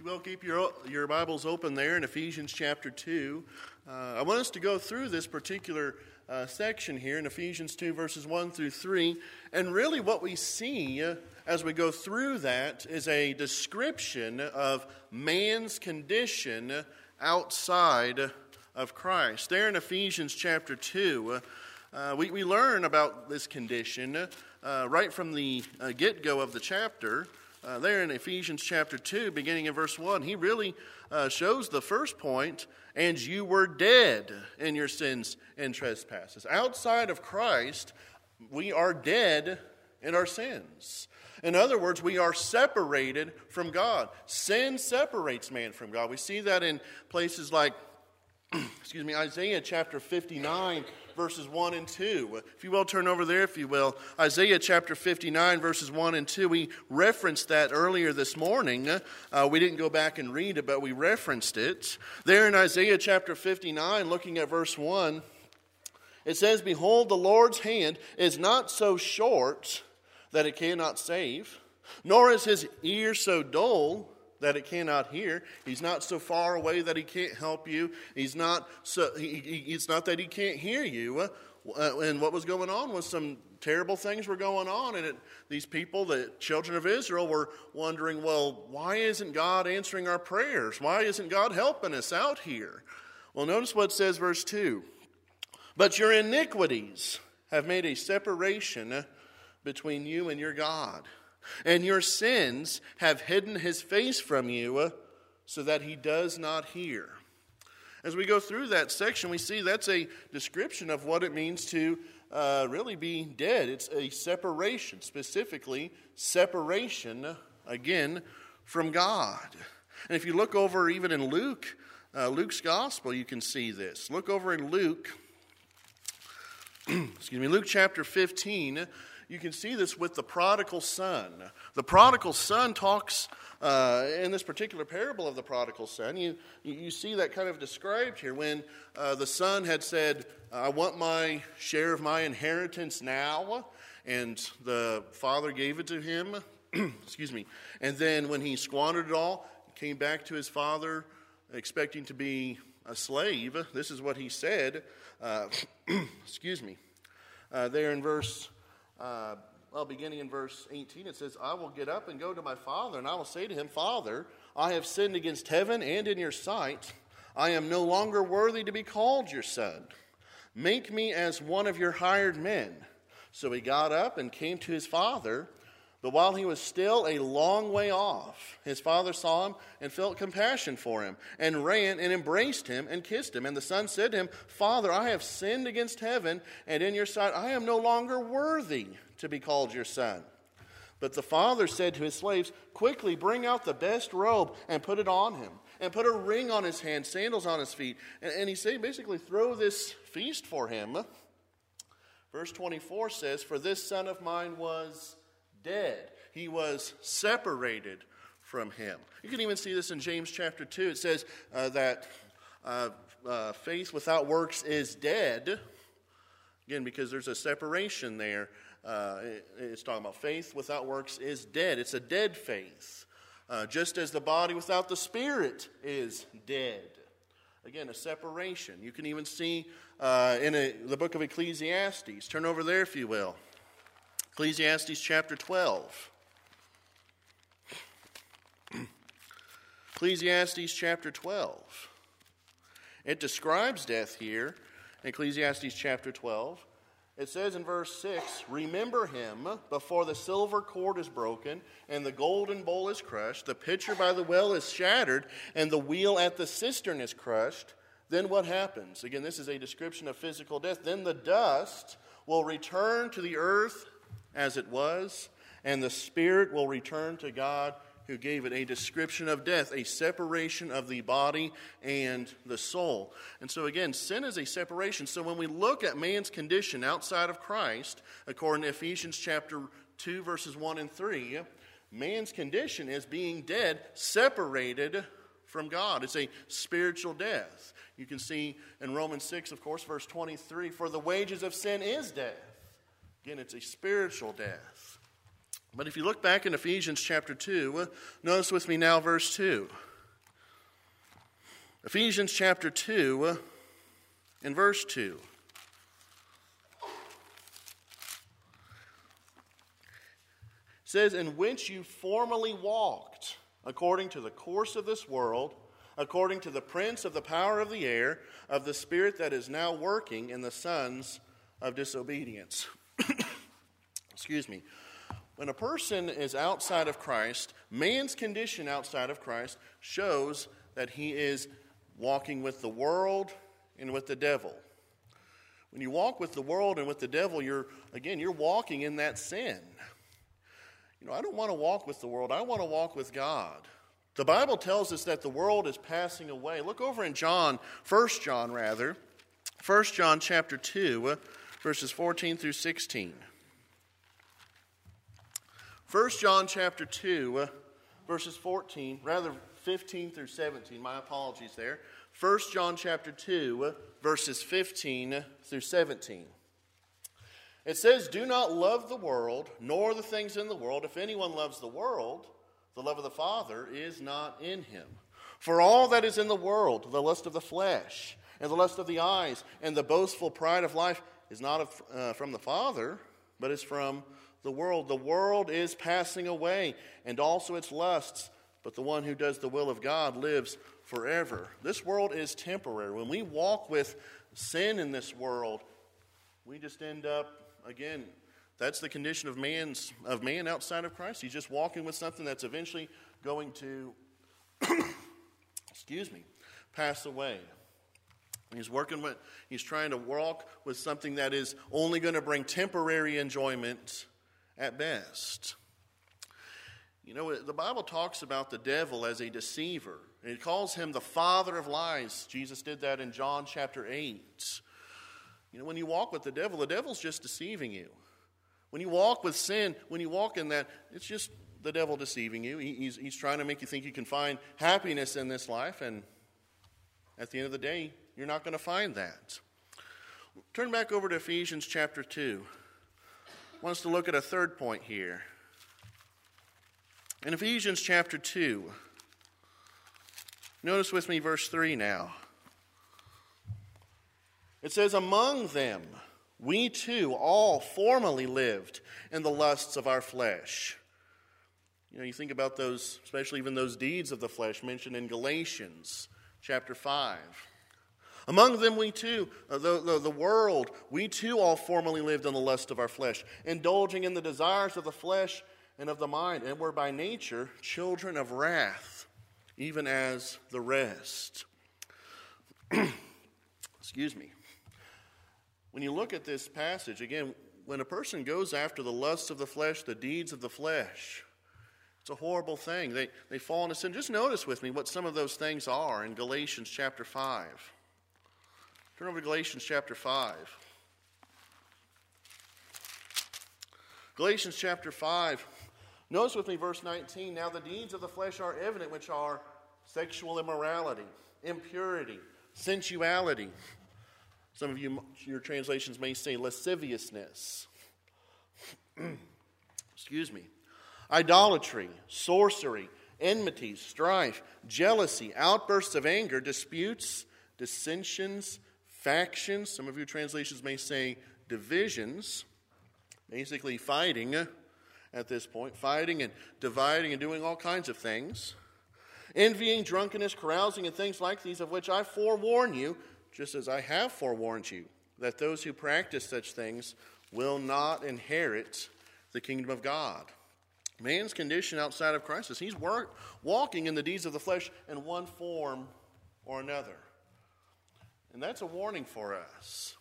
will, keep your Bibles open there in Ephesians chapter 2. I want us to go through this particular section here in Ephesians 2, verses 1 through 3. And really what we see as we go through that is a description of man's condition outside of Christ. There in Ephesians chapter 2, we learn about this condition right from the get-go of the chapter. There in Ephesians chapter 2, beginning in verse 1, he really shows the first point, and you were dead in your sins and trespasses. Outside of Christ, we are dead in our sins. In other words, we are separated from God. Sin separates man from God. We see that in places like Isaiah chapter 59, verses 1 and 2. If you will, turn over there, if you will. Isaiah chapter 59, verses 1 and 2. We referenced that earlier this morning. We didn't go back and read it, but we referenced it. There in Isaiah chapter 59, looking at verse 1, it says, "Behold, the Lord's hand is not so short that it cannot save, nor is his ear so dull that it cannot hear." He's not so far away that he can't help you. It's not that he can't hear you. And what was going on was some terrible things were going on. And these people, the children of Israel, were wondering, well, why isn't God answering our prayers? Why isn't God helping us out here? Well, notice what it says, verse 2. "But your iniquities have made a separation between you and your God. And your sins have hidden his face from you so that he does not hear." As we go through that section, we see that's a description of what it means to really be dead. It's a separation, specifically separation, again, from God. And if you look over even in Luke's gospel, you can see this. Look over in Luke chapter 15. You can see this with the prodigal son. The prodigal son talks, in this particular parable of the prodigal son, you see that kind of described here when the son had said, "I want my share of my inheritance now," and the father gave it to him. And then when he squandered it all, came back to his father expecting to be a slave. This is what he said. There in verse... beginning in verse 18, it says, "I will get up and go to my father, and I will say to him, Father, I have sinned against heaven and in your sight. I am no longer worthy to be called your son. Make me as one of your hired men." So he got up and came to his father. But while he was still a long way off, his father saw him and felt compassion for him, and ran and embraced him and kissed him. And the son said to him, "Father, I have sinned against heaven and in your sight. I am no longer worthy to be called your son." But the father said to his slaves, "Quickly bring out the best robe and put it on him, and put a ring on his hand, sandals on his feet." And he said, basically, throw this feast for him. Verse 24 says, "For this son of mine was dead." He was separated from him. You can even see this in James chapter 2. It says that faith without works is dead. Again, because there's a separation there. It's talking about faith without works is dead. It's a dead faith. Just as the body without the spirit is dead. Again, a separation. You can even see the book of Ecclesiastes. Turn over there if you will. Ecclesiastes chapter 12. Ecclesiastes chapter 12. It describes death here. Ecclesiastes chapter 12. It says in verse 6, "Remember him before the silver cord is broken and the golden bowl is crushed, the pitcher by the well is shattered, and the wheel at the cistern is crushed." Then what happens? Again, this is a description of physical death. "Then the dust will return to the earth as it was, and the spirit will return to God who gave it." A description of death, a separation of the body and the soul. And so again, sin is a separation. So when we look at man's condition outside of Christ, according to Ephesians chapter 2, verses 1 and 3, man's condition is being dead, separated from God. It's a spiritual death. You can see in Romans 6, of course, verse 23, "For the wages of sin is death." Again, it's a spiritual death. But if you look back in Ephesians chapter 2, notice with me now verse 2. Ephesians chapter 2 and verse 2. It says, "In which you formerly walked, according to the course of this world, according to the prince of the power of the air, of the spirit that is now working in the sons of disobedience." Excuse me. When a person is outside of Christ, man's condition outside of Christ shows that he is walking with the world and with the devil. When you walk with the world and with the devil, you're walking in that sin. I don't want to walk with the world. I want to walk with God. The Bible tells us that the world is passing away. Look over in 1 John chapter 2, verses 14 through 16. 1 John chapter 2, verses 15 through 17. My apologies there. 1 John chapter 2, verses 15 through 17. It says, "Do not love the world, nor the things in the world. If anyone loves the world, the love of the Father is not in him. For all that is in the world, the lust of the flesh, and the lust of the eyes, and the boastful pride of life, is not from the Father, but is from the world. The world is passing away, and also its lusts, but the one who does the will of God lives forever." This world is temporary. When we walk with sin in this world, we just end up, again, that's the condition of man outside of Christ. He's just walking with something that's eventually going to, pass away. He's trying to walk with something that is only going to bring temporary enjoyment at best. The Bible talks about the devil as a deceiver. And it calls him the father of lies. Jesus did that in John chapter 8. When you walk with the devil's just deceiving you. When you walk with sin, when you walk in that, it's just the devil deceiving you. He's trying to make you think you can find happiness in this life, and at the end of the day, you're not going to find that. Turn back over to Ephesians chapter 2. I want us to look at a third point here. In Ephesians chapter 2, notice with me verse 3 now. It says, "Among them we too all formerly lived in the lusts of our flesh." You think about those, especially even those deeds of the flesh mentioned in Galatians chapter 5. "Among them we too, the world, we too all formerly lived in the lust of our flesh, indulging in the desires of the flesh and of the mind, and were by nature children of wrath, even as the rest." Excuse me. When you look at this passage, again, when a person goes after the lusts of the flesh, the deeds of the flesh, it's a horrible thing. They fall into sin. Just notice with me what some of those things are in Galatians chapter 5. Turn over to Galatians chapter 5. Galatians chapter 5. Notice with me verse 19. "Now the deeds of the flesh are evident, which are sexual immorality, impurity, sensuality." Some of your translations may say lasciviousness. "Idolatry, sorcery, enmity, strife, jealousy, outbursts of anger, disputes, dissensions, factions." Some of your translations may say divisions. Basically fighting at this point. Fighting and dividing and doing all kinds of things. "Envying, drunkenness, carousing, and things like these, of which I forewarn you, just as I have forewarned you, that those who practice such things will not inherit the kingdom of God." Man's condition outside of Christ is he's walking in the deeds of the flesh in one form or another. And that's a warning for us.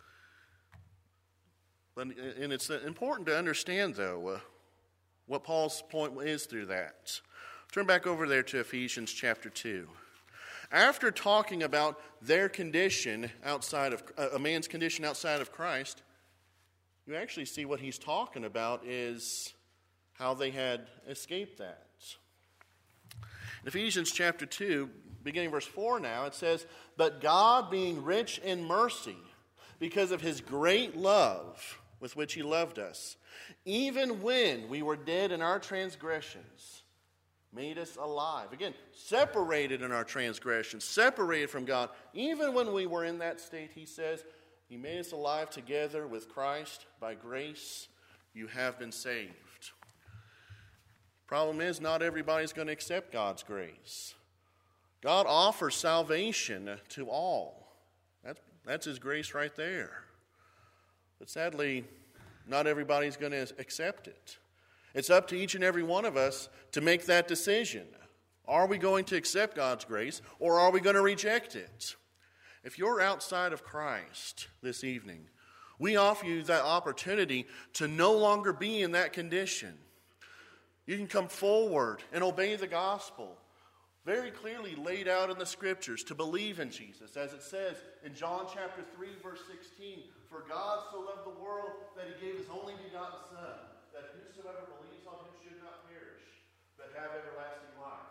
And it's important to understand, though, what Paul's point is through that. Turn back over there to Ephesians chapter 2. After talking about their condition outside of a man's condition outside of Christ, you actually see what he's talking about is how they had escaped that. In Ephesians chapter 2, beginning verse 4 now, it says, "But God, being rich in mercy, because of his great love with which he loved us, even when we were dead in our transgressions, made us alive. Again, separated in our transgressions, separated from God. Even when we were in that state, he says, he made us alive together with Christ. By grace, you have been saved. Problem is, not everybody's going to accept God's grace. God offers salvation to all. That's his grace right there. But sadly, not everybody's going to accept it. It's up to each and every one of us to make that decision. Are we going to accept God's grace, or are we going to reject it? If you're outside of Christ this evening, we offer you that opportunity to no longer be in that condition. You can come forward and obey the gospel, very clearly laid out in the Scriptures, to believe in Jesus. As it says in John chapter 3, verse 16, "For God so loved the world that he gave his only begotten Son, that whosoever believes on him should not perish, but have everlasting life."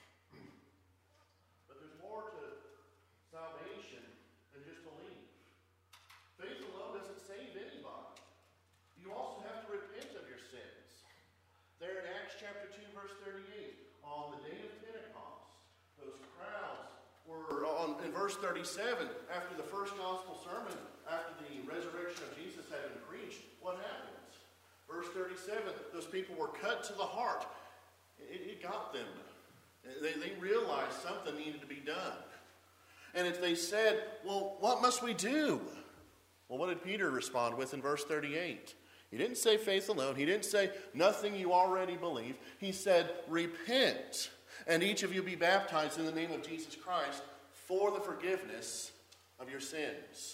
But there's more to salvation than just belief. Faith alone doesn't save anybody. You also have to repent of your sins. There in Acts chapter 2, verse 38, on the day of Pentecost, those crowds were in verse 37, after the first gospel sermon, after the resurrection of Jesus had been preached, what happens? Verse 37, those people were cut to the heart. It got them. They realized something needed to be done. And if they said, well, what must we do? Well, what did Peter respond with in verse 38? He didn't say faith alone. He didn't say nothing you already believe. He said, repent, and each of you be baptized in the name of Jesus Christ for the forgiveness of your sins.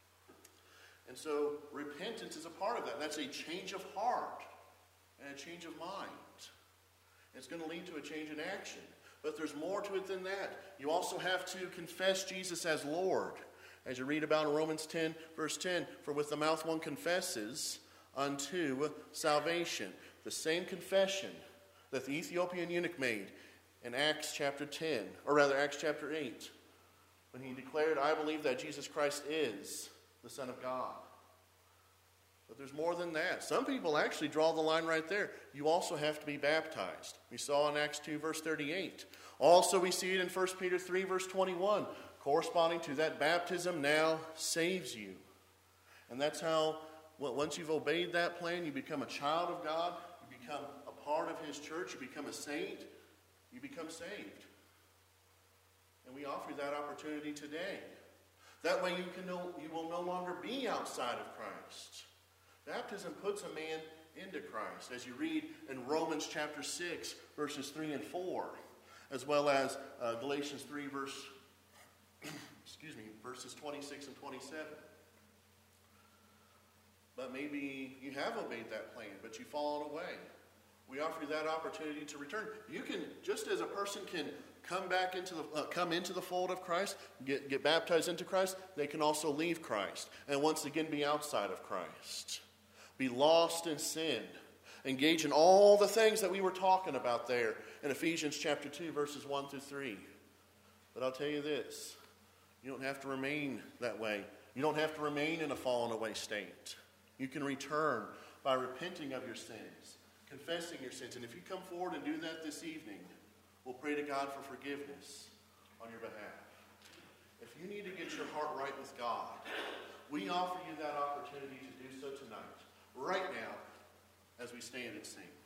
And so repentance is a part of that. That's a change of heart and a change of mind. It's going to lead to a change in action. But there's more to it than that. You also have to confess Jesus as Lord. As you read about in Romans 10, verse 10, "For with the mouth one confesses unto salvation." The same confession that the Ethiopian eunuch made in Acts chapter 10, or rather Acts chapter 8, when he declared, "I believe that Jesus Christ is the Son of God." But there's more than that. Some people actually draw the line right there. You also have to be baptized. We saw in Acts 2, verse 38. Also, we see it in 1 Peter 3, verse 21, corresponding to that baptism now saves you. And that's how, once you've obeyed that plan, you become a child of God, you become a part of his church, you become a saint, you become saved. And we offer you that opportunity today. That way you will no longer be outside of Christ. Baptism puts a man into Christ, as you read in Romans chapter 6, verses 3 and 4, as well as Galatians 3, verses 26 and 27. But maybe you have obeyed that plan, but you've fallen away. We offer you that opportunity to return. You can, just as a person can come into the fold of Christ, get baptized into Christ, they can also leave Christ and once again be outside of Christ. Be lost in sin. Engage in all the things that we were talking about there in Ephesians chapter 2, verses 1 through 3. But I'll tell you this, you don't have to remain that way. You don't have to remain in a fallen away state. You can return by repenting of your sins, confessing your sins. And if you come forward and do that this evening, we'll pray to God for forgiveness on your behalf. If you need to get your heart right with God, we offer you that opportunity to do so tonight, right now, as we stand and sing.